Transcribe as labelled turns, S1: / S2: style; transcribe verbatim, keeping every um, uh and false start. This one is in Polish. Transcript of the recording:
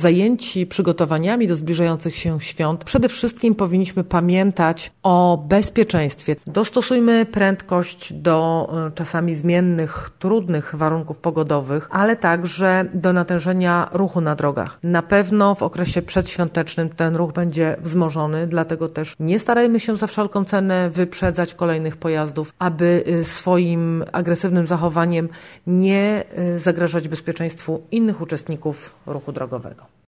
S1: zajęci przygotowaniami do zbliżających się świąt, przede wszystkim powinniśmy pamiętać o bezpieczeństwie. Dostosujmy prędkość do czasami zmiennych, trudnych warunków pogodowych, ale także do natężenia ruchu na drogach. Na pewno w okresie przedświątecznym ten ruch będzie wzmożony, dlatego też nie starajmy się za wszelką cenę wyprzedzać kolejnych pojazdów, aby swoim agresywnym zachowaniem nie zagrażać bezpieczeństwu innych uczestników ruchu drogowego.